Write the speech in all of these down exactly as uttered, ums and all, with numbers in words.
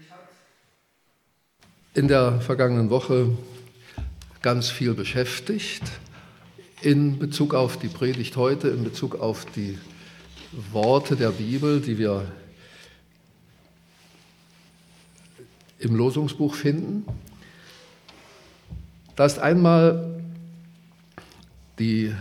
in der vergangenen Woche ganz viel beschäftigt in Bezug auf die Predigt heute, in Bezug auf die Worte der Bibel, die wir im Losungsbuch finden. Da ist einmal die,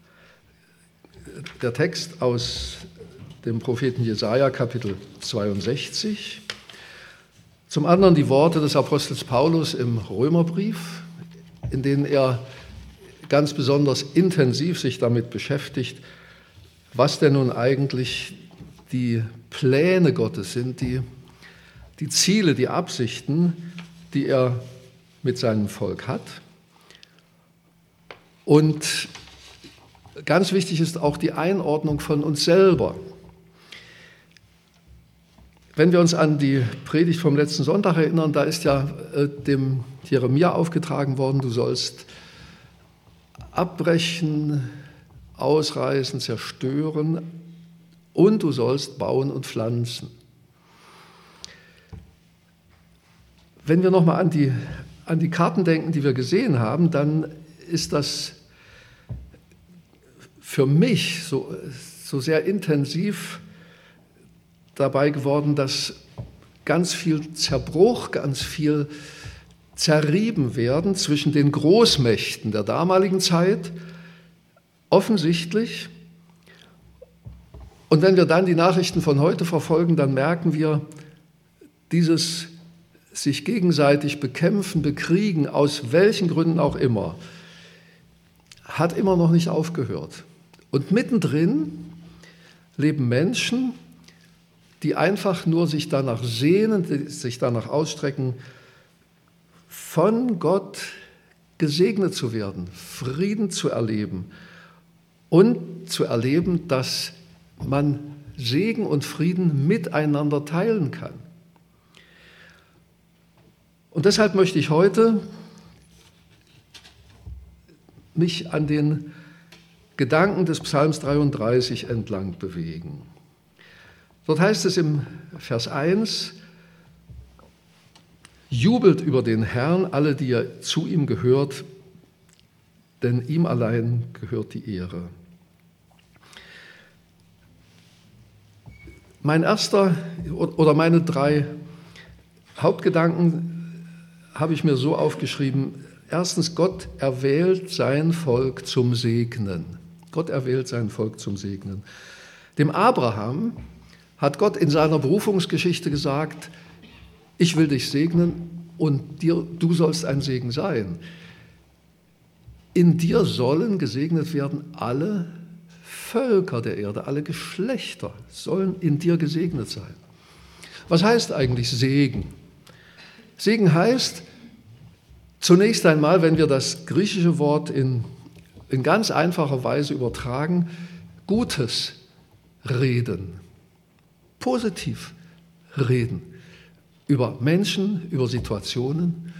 der Text aus dem Propheten Jesaja, Kapitel zweiundsechzig. Zum anderen die Worte des Apostels Paulus im Römerbrief, in denen er ganz besonders intensiv sich damit beschäftigt, was denn nun eigentlich die Pläne Gottes sind, die, die Ziele, die Absichten, die er mit seinem Volk hat. Und ganz wichtig ist auch die Einordnung von uns selber. Wenn wir uns an die Predigt vom letzten Sonntag erinnern, da ist ja äh, dem Jeremia aufgetragen worden, du sollst abbrechen, ausreißen, zerstören und du sollst bauen und pflanzen. Wenn wir nochmal an die, an die Karten denken, die wir gesehen haben, dann ist das für mich so, so sehr intensiv dabei geworden, dass ganz viel Zerbruch, ganz viel zerrieben werden zwischen den Großmächten der damaligen Zeit, offensichtlich. Und wenn wir dann die Nachrichten von heute verfolgen, dann merken wir, dieses sich gegenseitig bekämpfen, bekriegen, aus welchen Gründen auch immer, hat immer noch nicht aufgehört. Und mittendrin leben Menschen, die einfach nur sich danach sehnen, sich danach ausstrecken, von Gott gesegnet zu werden, Frieden zu erleben und zu erleben, dass man Segen und Frieden miteinander teilen kann. Und deshalb möchte ich heute mich an den Gedanken des Psalms dreiunddreißig entlang bewegen. Dort heißt es im Vers eins, jubelt über den Herrn, alle, die ihr zu ihm gehört, denn ihm allein gehört die Ehre. Mein erster oder meine drei Hauptgedanken habe ich mir so aufgeschrieben. Erstens, Gott erwählt sein Volk zum Segnen. Gott erwählt sein Volk zum Segnen. Dem Abraham hat Gott in seiner Berufungsgeschichte gesagt, ich will dich segnen und dir, du sollst ein Segen sein. In dir sollen gesegnet werden alle Völker der Erde, alle Geschlechter sollen in dir gesegnet sein. Was heißt eigentlich Segen? Segen heißt zunächst einmal, wenn wir das griechische Wort in, in ganz einfacher Weise übertragen, Gutes reden, positiv reden über Menschen, über Situationen.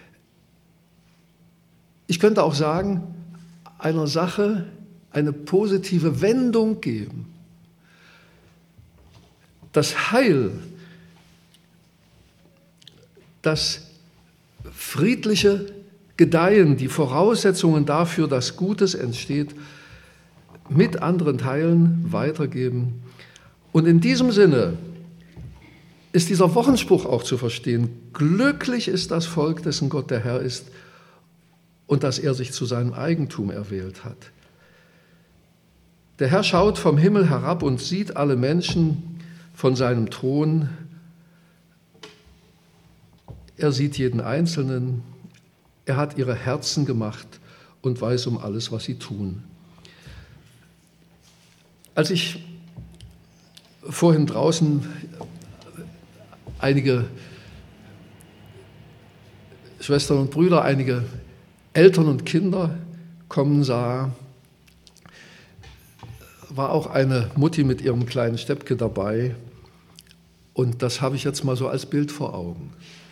Ich könnte auch sagen, einer Sache eine positive Wendung geben. Das Heil, das friedliche Gedeihen, die Voraussetzungen dafür, dass Gutes entsteht, mit anderen teilen, weitergeben. Und in diesem Sinne ist dieser Wochenspruch auch zu verstehen. Glücklich ist das Volk, dessen Gott der Herr ist und das er sich zu seinem Eigentum erwählt hat. Der Herr schaut vom Himmel herab und sieht alle Menschen von seinem Thron. Er sieht jeden Einzelnen. Er hat ihre Herzen gemacht und weiß um alles, was sie tun. Als ich vorhin draußen einige Schwestern und Brüder, einige Eltern und Kinder kommen sah, war auch eine Mutti mit ihrem kleinen Steppke dabei. Und das habe ich jetzt mal so als Bild vor Augen.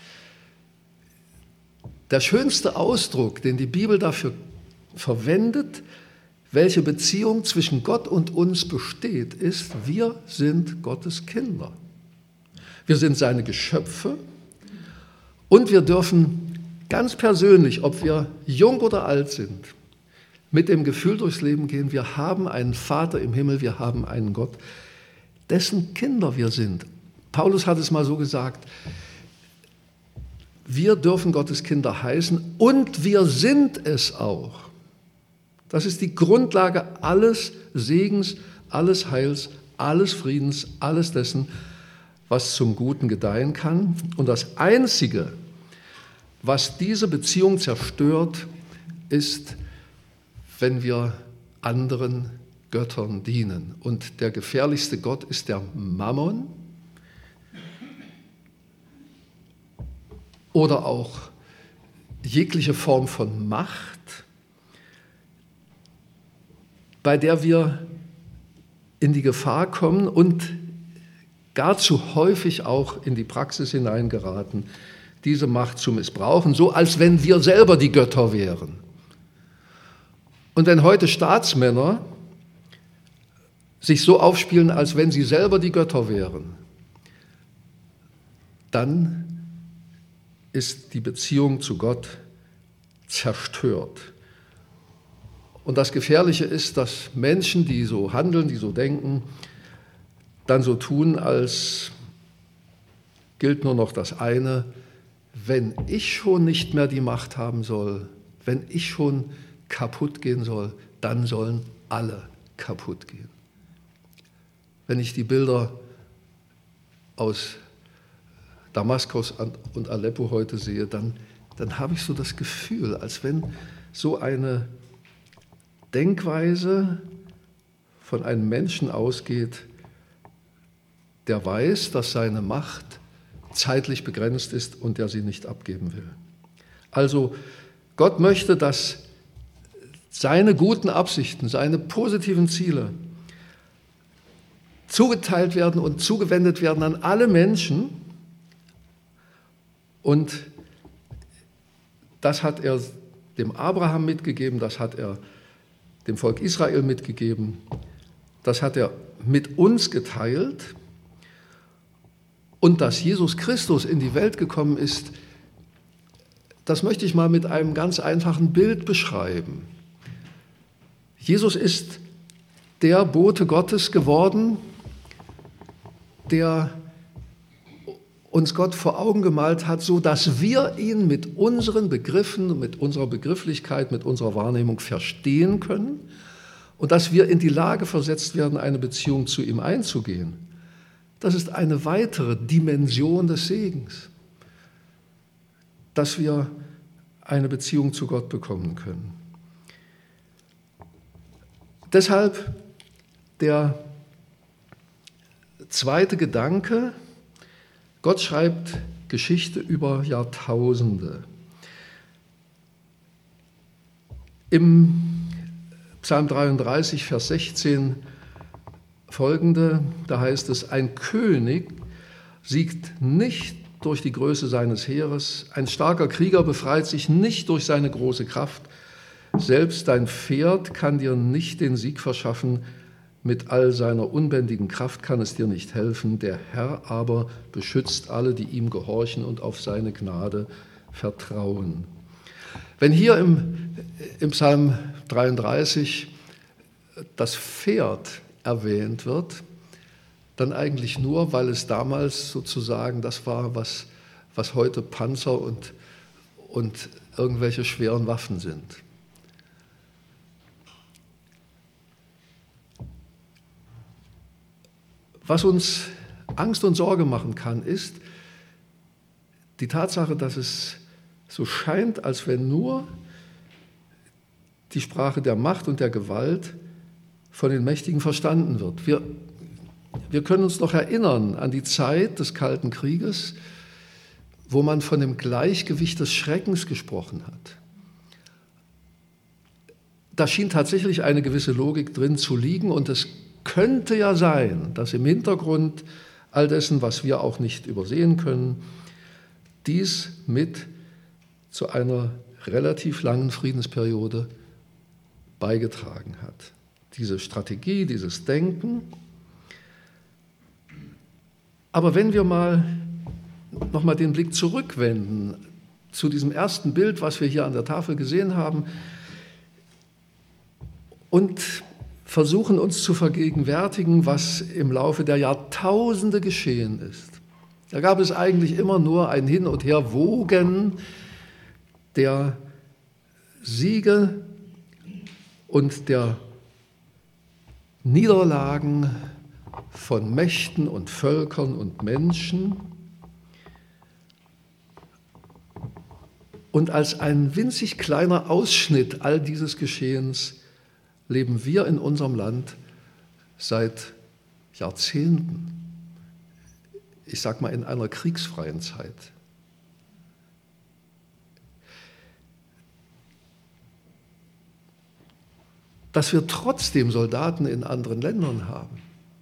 Der schönste Ausdruck, den die Bibel dafür verwendet, welche Beziehung zwischen Gott und uns besteht, ist, wir sind Gottes Kinder. Wir sind seine Geschöpfe, Und wir dürfen ganz persönlich, ob wir jung oder alt sind, mit dem Gefühl durchs Leben gehen, wir haben einen Vater im Himmel, wir haben einen Gott, dessen Kinder wir sind. Paulus hat es mal so gesagt, wir dürfen Gottes Kinder heißen und wir sind es auch. Das ist die Grundlage alles Segens, alles Heils, alles Friedens, alles dessen, was zum Guten gedeihen kann. Und das Einzige, was diese Beziehung zerstört, ist, wenn wir anderen Göttern dienen. Und der gefährlichste Gott ist der Mammon oder auch jegliche Form von Macht, bei der wir in die Gefahr kommen und gar zu häufig auch in die Praxis hineingeraten, diese Macht zu missbrauchen, so als wenn wir selber die Götter wären. Und wenn heute Staatsmänner sich so aufspielen, als wenn sie selber die Götter wären, dann ist die Beziehung zu Gott zerstört. Und das Gefährliche ist, dass Menschen, die so handeln, die so denken, dann so tun, als gilt nur noch das eine: Wenn ich schon nicht mehr die Macht haben soll, wenn ich schon kaputt gehen soll, dann sollen alle kaputt gehen. Wenn ich die Bilder aus Damaskus und Aleppo heute sehe, dann, dann habe ich so das Gefühl, als wenn so eine Denkweise von einem Menschen ausgeht, der weiß, dass seine Macht zeitlich begrenzt ist und der sie nicht abgeben will. Also Gott möchte, dass seine guten Absichten, seine positiven Ziele zugeteilt werden und zugewendet werden an alle Menschen. Und das hat er dem Abraham mitgegeben, das hat er dem Volk Israel mitgegeben, das hat er mit uns geteilt. Und dass Jesus Christus in die Welt gekommen ist, das möchte ich mal mit einem ganz einfachen Bild beschreiben. Jesus ist der Bote Gottes geworden, der uns Gott vor Augen gemalt hat, so dass wir ihn mit unseren Begriffen, mit unserer Begrifflichkeit, mit unserer Wahrnehmung verstehen können und dass wir in die Lage versetzt werden, eine Beziehung zu ihm einzugehen. Das ist eine weitere Dimension des Segens, dass wir eine Beziehung zu Gott bekommen können. Deshalb der zweite Gedanke: Gott schreibt Geschichte über Jahrtausende. Im Psalm dreiunddreißig, Vers sechzehn folgende, da heißt es: Ein König siegt nicht durch die Größe seines Heeres, ein starker Krieger befreit sich nicht durch seine große Kraft, selbst dein Pferd kann dir nicht den Sieg verschaffen, mit all seiner unbändigen Kraft kann es dir nicht helfen, der Herr aber beschützt alle, die ihm gehorchen und auf seine Gnade vertrauen. Wenn hier im, im Psalm dreiunddreißig das Pferd erwähnt wird, dann eigentlich nur, weil es damals sozusagen das war, was, was heute Panzer und, und irgendwelche schweren Waffen sind. Was uns Angst und Sorge machen kann, ist die Tatsache, dass es so scheint, als wenn nur die Sprache der Macht und der Gewalt von den Mächtigen verstanden wird. Wir, wir können uns noch erinnern an die Zeit des Kalten Krieges, wo man von dem Gleichgewicht des Schreckens gesprochen hat. Da schien tatsächlich eine gewisse Logik drin zu liegen und es könnte ja sein, dass im Hintergrund all dessen, was wir auch nicht übersehen können, dies mit zu einer relativ langen Friedensperiode beigetragen hat. Diese Strategie, dieses Denken. Aber wenn wir mal nochmal den Blick zurückwenden zu diesem ersten Bild, was wir hier an der Tafel gesehen haben, und versuchen uns zu vergegenwärtigen, was im Laufe der Jahrtausende geschehen ist. Da gab es eigentlich immer nur ein Hin- und Herwogen der Siege und der Niederlagen von Mächten und Völkern und Menschen. Und als ein winzig kleiner Ausschnitt all dieses Geschehens leben wir in unserem Land seit Jahrzehnten, ich sage mal in einer kriegsfreien Zeit. Dass wir trotzdem Soldaten in anderen Ländern haben,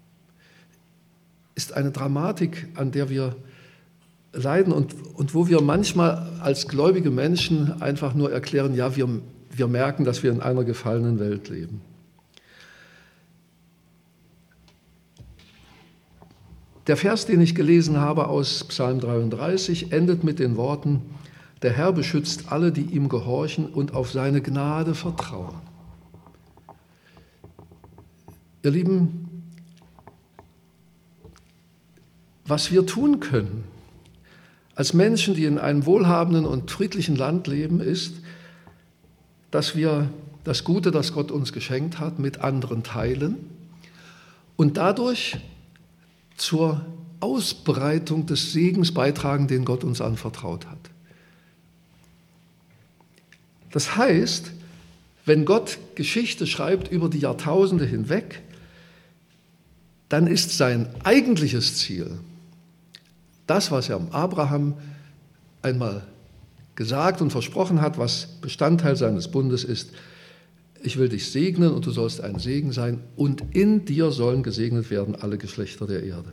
ist eine Dramatik, an der wir leiden und, und wo wir manchmal als gläubige Menschen einfach nur erklären, ja, wir, wir merken, dass wir in einer gefallenen Welt leben. Der Vers, den ich gelesen habe aus Psalm dreiunddreißig, endet mit den Worten: Der Herr beschützt alle, die ihm gehorchen und auf seine Gnade vertrauen. Ihr Lieben, was wir tun können als Menschen, die in einem wohlhabenden und friedlichen Land leben, ist, dass wir das Gute, das Gott uns geschenkt hat, mit anderen teilen und dadurch zur Ausbreitung des Segens beitragen, den Gott uns anvertraut hat. Das heißt, wenn Gott Geschichte schreibt über die Jahrtausende hinweg, dann ist sein eigentliches Ziel, das, was er am Abraham einmal gesagt und versprochen hat, was Bestandteil seines Bundes ist: Ich will dich segnen und du sollst ein Segen sein, und in dir sollen gesegnet werden alle Geschlechter der Erde.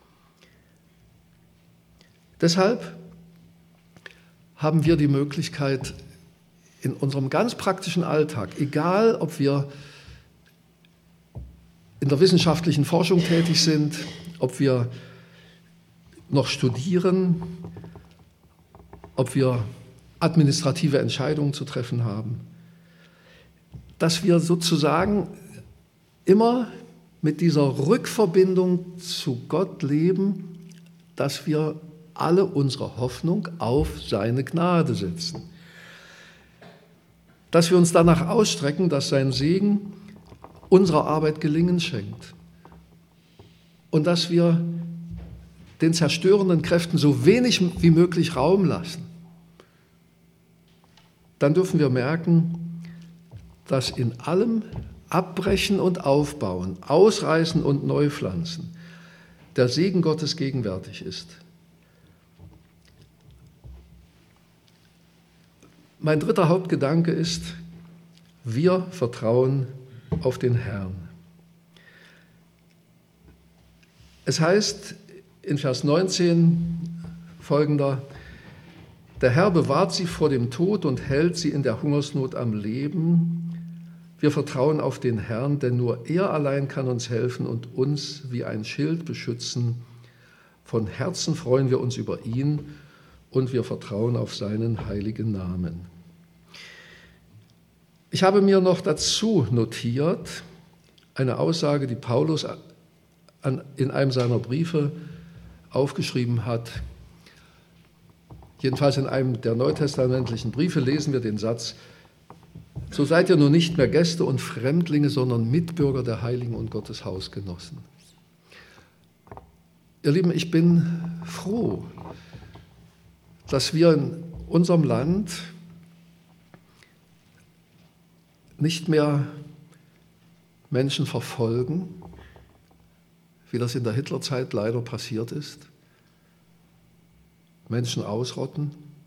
Deshalb haben wir die Möglichkeit, in unserem ganz praktischen Alltag, egal ob wir in der wissenschaftlichen Forschung tätig sind, ob wir noch studieren, ob wir administrative Entscheidungen zu treffen haben, dass wir sozusagen immer mit dieser Rückverbindung zu Gott leben, dass wir alle unsere Hoffnung auf seine Gnade setzen. Dass wir uns danach ausstrecken, dass sein Segen unserer Arbeit Gelingen schenkt. Und dass wir den zerstörenden Kräften so wenig wie möglich Raum lassen. Dann dürfen wir merken, dass in allem Abbrechen und Aufbauen, Ausreißen und Neupflanzen der Segen Gottes gegenwärtig ist. Mein dritter Hauptgedanke ist: Wir vertrauen auf den Herrn. Es heißt in Vers neunzehn folgender: Der Herr bewahrt sie vor dem Tod und hält sie in der Hungersnot am Leben. Wir vertrauen auf den Herrn, denn nur er allein kann uns helfen und uns wie ein Schild beschützen. Von Herzen freuen wir uns über ihn und wir vertrauen auf seinen heiligen Namen. Ich habe mir noch dazu notiert eine Aussage, die Paulus in einem seiner Briefe aufgeschrieben hat. Jedenfalls in einem der neutestamentlichen Briefe lesen wir den Satz: So seid ihr nun nicht mehr Gäste und Fremdlinge, sondern Mitbürger der Heiligen und Gottes Hausgenossen. Ihr Lieben, ich bin froh, dass wir in unserem Land nicht mehr Menschen verfolgen, wie das in der Hitlerzeit leider passiert ist, Menschen ausrotten,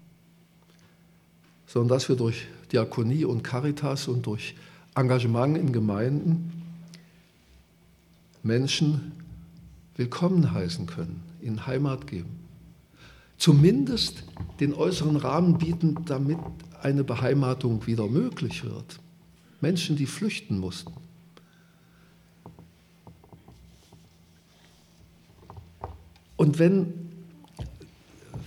sondern dass wir durch Diakonie und Caritas und durch Engagement in Gemeinden Menschen willkommen heißen können, ihnen Heimat geben. Zumindest den äußeren Rahmen bieten, damit eine Beheimatung wieder möglich wird. Menschen, die flüchten mussten. Und wenn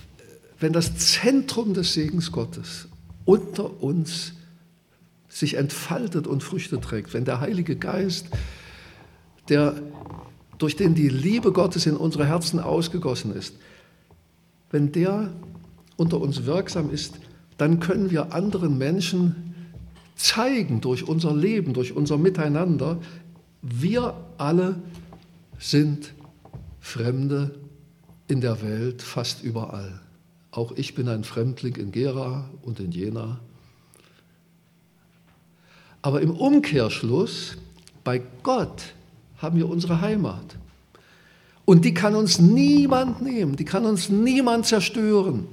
wenn das Zentrum des Segens Gottes unter uns sich entfaltet und Früchte trägt, wenn der Heilige Geist, der, durch den die Liebe Gottes in unsere Herzen ausgegossen ist, wenn der unter uns wirksam ist, dann können wir anderen Menschen zeigen durch unser Leben, durch unser Miteinander, wir alle sind Fremde in der Welt, fast überall. Auch ich bin ein Fremdling in Gera und in Jena. Aber im Umkehrschluss, bei Gott haben wir unsere Heimat. Und die kann uns niemand nehmen, die kann uns niemand zerstören.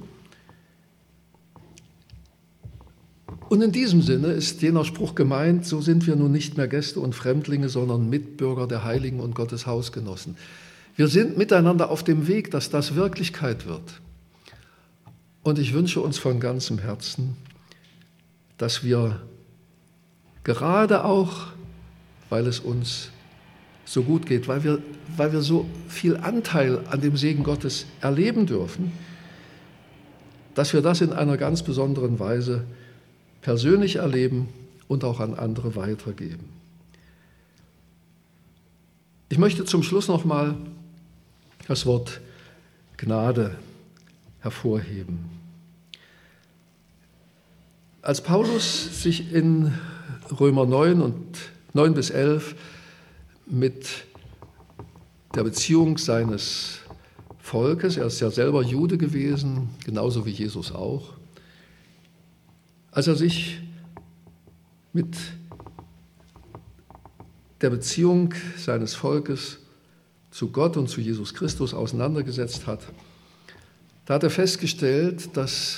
Und in diesem Sinne ist jener Spruch gemeint, so sind wir nun nicht mehr Gäste und Fremdlinge, sondern Mitbürger der Heiligen und Gottes Hausgenossen. Wir sind miteinander auf dem Weg, dass das Wirklichkeit wird. Und ich wünsche uns von ganzem Herzen, dass wir gerade auch, weil es uns so gut geht, weil wir, weil wir so viel Anteil an dem Segen Gottes erleben dürfen, dass wir das in einer ganz besonderen Weise persönlich erleben und auch an andere weitergeben. Ich möchte zum Schluss noch mal das Wort Gnade hervorheben. Als Paulus sich in Römer neun und neun bis elf mit der Beziehung seines Volkes, er ist ja selber Jude gewesen, genauso wie Jesus auch, als er sich mit der Beziehung seines Volkes zu Gott und zu Jesus Christus auseinandergesetzt hat, da hat er festgestellt, dass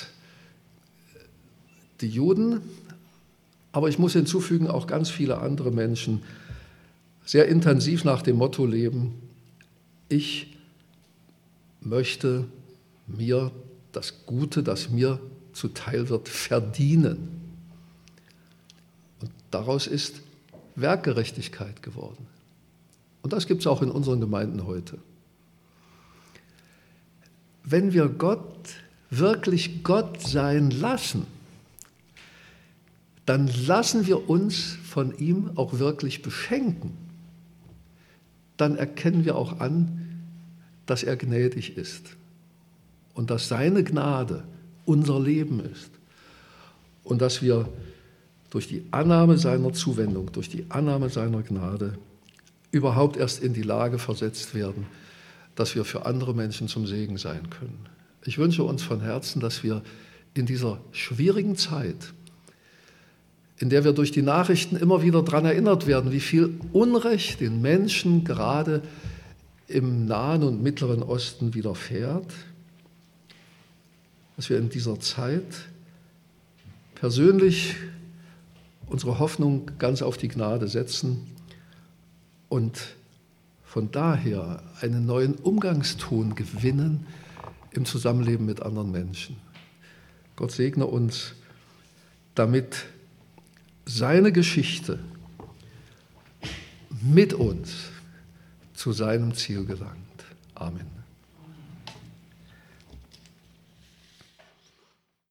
die Juden, aber ich muss hinzufügen, auch ganz viele andere Menschen sehr intensiv nach dem Motto leben, ich möchte mir das Gute, das mir zuteil wird, verdienen. Und daraus ist Werkgerechtigkeit geworden. Und das gibt es auch in unseren Gemeinden heute. Wenn wir Gott wirklich Gott sein lassen, dann lassen wir uns von ihm auch wirklich beschenken. Dann erkennen wir auch an, dass er gnädig ist und dass seine Gnade unser Leben ist und dass wir durch die Annahme seiner Zuwendung, durch die Annahme seiner Gnade überhaupt erst in die Lage versetzt werden, dass wir für andere Menschen zum Segen sein können. Ich wünsche uns von Herzen, dass wir in dieser schwierigen Zeit, in der wir durch die Nachrichten immer wieder daran erinnert werden, wie viel Unrecht den Menschen gerade im Nahen und Mittleren Osten widerfährt, dass wir in dieser Zeit persönlich unsere Hoffnung ganz auf die Gnade setzen und von daher einen neuen Umgangston gewinnen im Zusammenleben mit anderen Menschen. Gott segne uns, damit seine Geschichte mit uns zu seinem Ziel gelangt. Amen.